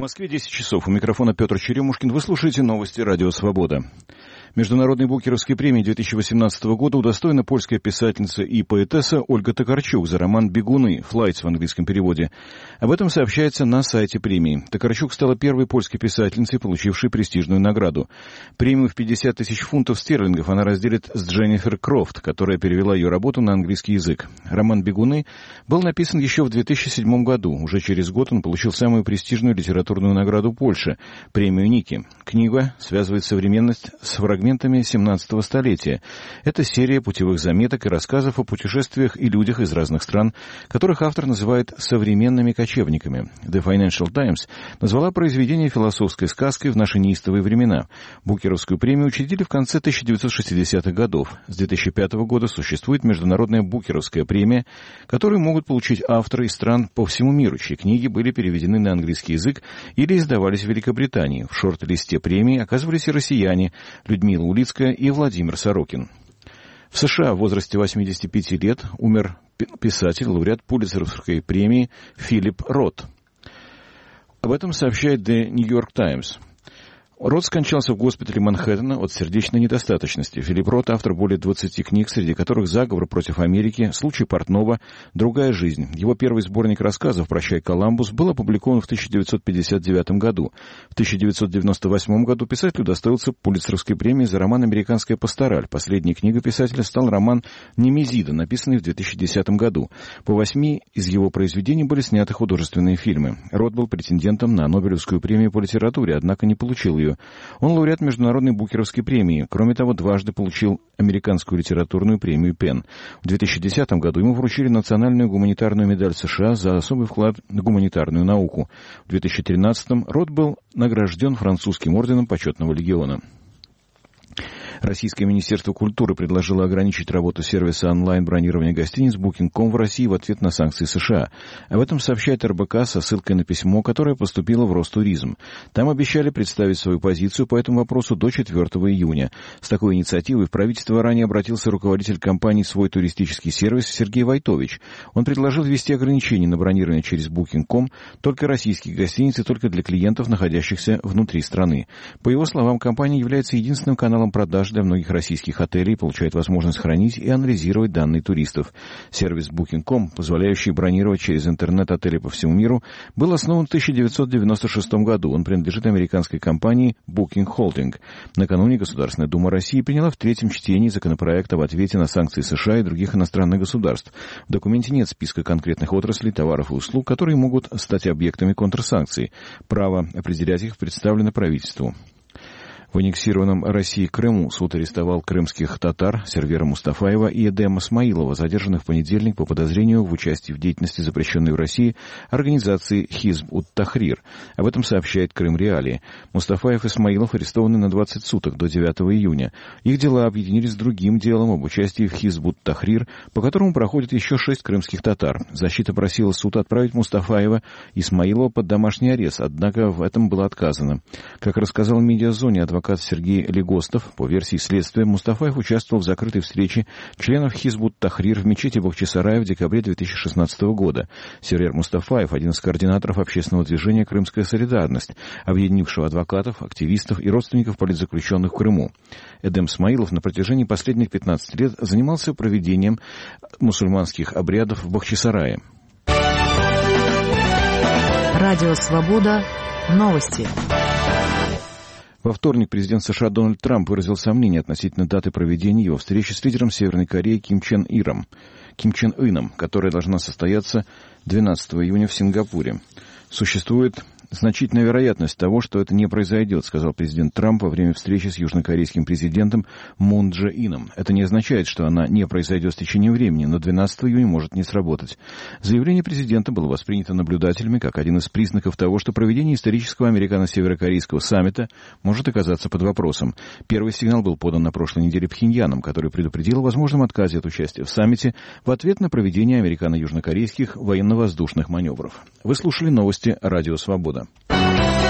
Москве 10 часов. У микрофона Петр Черемушкин. Вы слушаете новости «Радио Свобода». Международной Букеровской премии 2018 года удостоена польская писательница и поэтесса Ольга Токарчук за роман «Бегуны» «Flights» в английском переводе. Об этом сообщается на сайте премии. Токарчук стала первой польской писательницей, получившей престижную награду. Премию в 50 тысяч фунтов стерлингов она разделит с Дженнифер Крофт, которая перевела ее работу на английский язык. Роман «Бегуны» был написан еще в 2007 году. Уже через год он получил самую престижную литературную награду Польши – премию Ники. Книга связывает современность с фрагментами 17-го столетия. Это серия путевых заметок и рассказов о путешествиях и людях из разных стран, которых автор называет современными кочевниками. The Financial Times назвала произведение философской сказкой в наши неистовые времена. Букеровскую премию учредили в конце 1960-х годов. С 2005 года существует Международная Букеровская премия, которую могут получить авторы из стран по всему миру, чьи книги были переведены на английский язык или издавались в Великобритании. В шорт-листе премии оказывались и россияне Людмила Улицкая и Владимир Сорокин. В США в возрасте 85 лет умер писатель, лауреат Пулитцеровской премии Филипп Рот. Об этом сообщает The New York Times. Рот скончался в госпитале Манхэттена от сердечной недостаточности. Филипп Рот — автор более 20 книг, среди которых «Заговор против Америки», «Случай портного», «Другая жизнь». Его первый сборник рассказов «Прощай, Коламбус» был опубликован в 1959 году. В 1998 году писатель удостоился Пулитцеровской премии за роман «Американская пастораль». Последней книгой писателя стал роман «Немезида», написанный в 2010 году. По 8 из его произведений были сняты художественные фильмы. Рот был претендентом на Нобелевскую премию по литературе, однако не получил ее. Он лауреат Международной Букеровской премии. Кроме того, дважды получил Американскую литературную премию Пенн. В 2010 году ему вручили национальную гуманитарную медаль США за особый вклад в гуманитарную науку. В 2013 Рот был награжден французским орденом Почетного легиона. Российское Министерство культуры предложило ограничить работу сервиса онлайн-бронирования гостиниц Booking.com в России в ответ на санкции США. Об этом сообщает РБК со ссылкой на письмо, которое поступило в Ростуризм. Там обещали представить свою позицию по этому вопросу до 4 июня. С такой инициативой в правительство ранее обратился руководитель компании «Свой туристический сервис» Сергей Войтович. Он предложил ввести ограничения на бронирование через Booking.com, только российские гостиницы, только для клиентов, находящихся внутри страны. По его словам, компания является единственным каналом продаж для многих российских отелей, получает возможность хранить и анализировать данные туристов. Сервис Booking.com, позволяющий бронировать через интернет отели по всему миру, был основан в 1996 году. Он принадлежит американской компании Booking Holding. Накануне Государственная Дума России приняла в третьем чтении законопроект об ответе на санкции США и других иностранных государств. В документе нет списка конкретных отраслей, товаров и услуг, которые могут стать объектами контрсанкций. Право определять их представлено правительству. В аннексированном Россией Крыму суд арестовал крымских татар Сервера Мустафаева и Эдема Смаилова, задержанных в понедельник по подозрению в участии в деятельности, запрещенной в России, организации Хизб-ут-Тахрир. Об этом сообщает Крым Реалии. Мустафаев и Смаилов арестованы на 20 суток до 9 июня. Их дела объединились с другим делом об участии в Хизб-ут-Тахрир, по которому проходит еще 6 крымских татар. Защита просила суд отправить Мустафаева и Смаилова под домашний арест, однако в этом было отказано. Как рассказал Медиазоне адвокат Сергей Легостов, по версии следствия, Мустафаев участвовал в закрытой встрече членов Хизб-ут-Тахрир в мечети Бахчисарая в декабре 2016 года. Сервер Мустафаев – один из координаторов общественного движения «Крымская солидарность», объединившего адвокатов, активистов и родственников политзаключенных в Крыму. Эдем Смаилов на протяжении последних 15 лет занимался проведением мусульманских обрядов в Бахчисарае. Радио «Свобода». Новости. Во вторник президент США Дональд Трамп выразил сомнения относительно даты проведения его встречи с лидером Северной Кореи Ким Чен Ыном, которая должна состояться 12 июня в Сингапуре. Существует значительная вероятность того, что это не произойдет, сказал президент Трамп во время встречи с южнокорейским президентом Мун Дже Ином. Это не означает, что она не произойдет с течением времени, но 12 июня может не сработать. Заявление президента было воспринято наблюдателями как один из признаков того, что проведение исторического американо-северокорейского саммита может оказаться под вопросом. Первый сигнал был подан на прошлой неделе Пхеньяном, который предупредил о возможном отказе от участия в саммите в ответ на проведение американо-южнокорейских военно-воздушных маневров. Вы слушали новости «Радио Свобода».